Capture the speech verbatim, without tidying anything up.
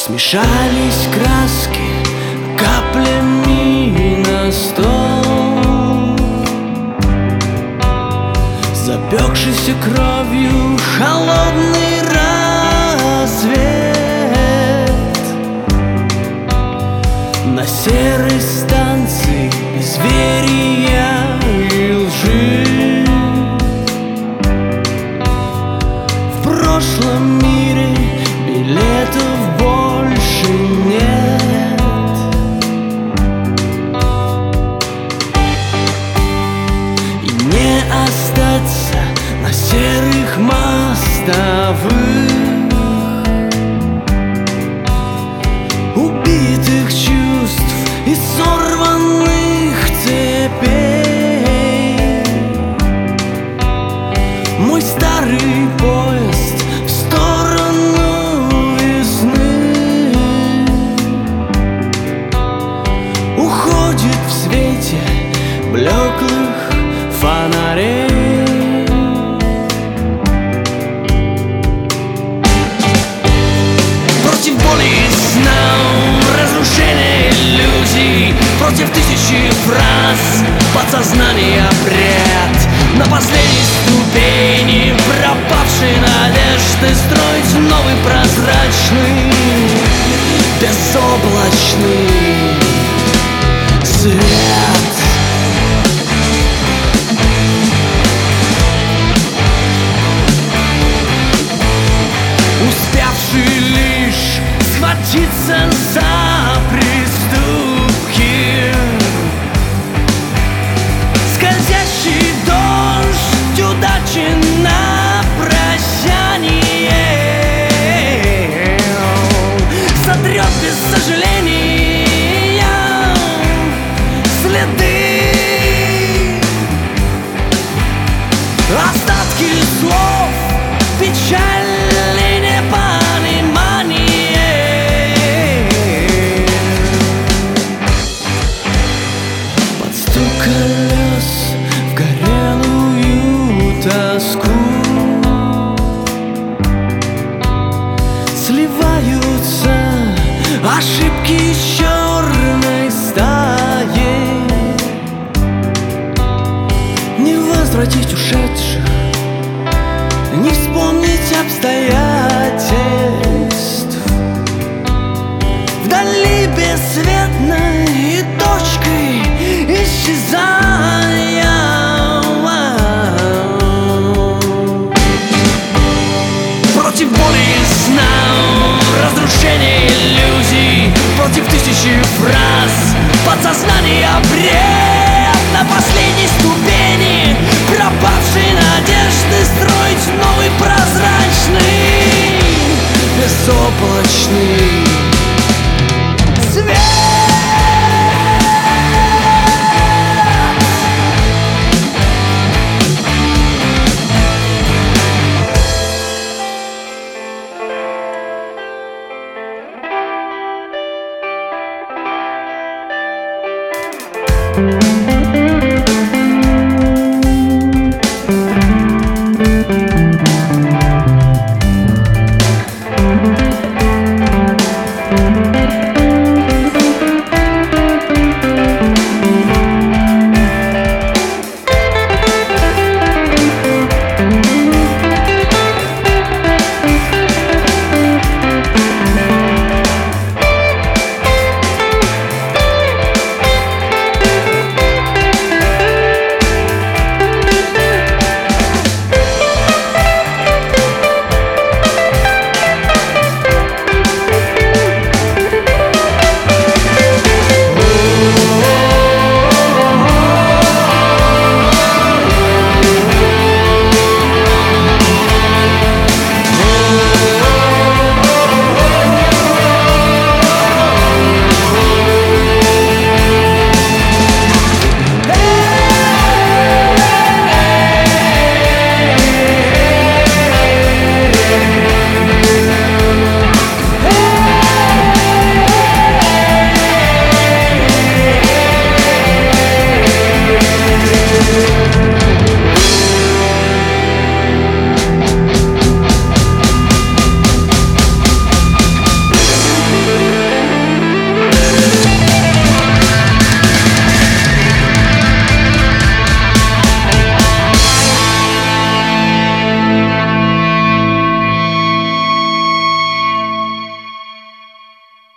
Смешались краски каплями на стол, запекшийся кровью холодный рассвет. На серой станции безверия и лжи, в прошлом мире билетов больше нет. И не остаться на серых мостовых, убитых чувств и сорванных цепей. Мой старый поезд в сторону весны уходит в свете блеклых фонарей. Против боли сна, разрушения иллюзий, против тысячи фраз подсознания бред. На последней ступени пропавшей надежды строить новый прозрачный, безоблачный свет. Успевший лишь схватиться за приступки, скользящий дождь удачи на прощание сотрет без сожаления следы, остатки слов, печаль и непонимание. Под стук колес в горелую тоску сливаются ошибки черной стаи. Не возвратить ушедших, не вспомнить обстоятельств. Вдали бесцветной точкой исчезает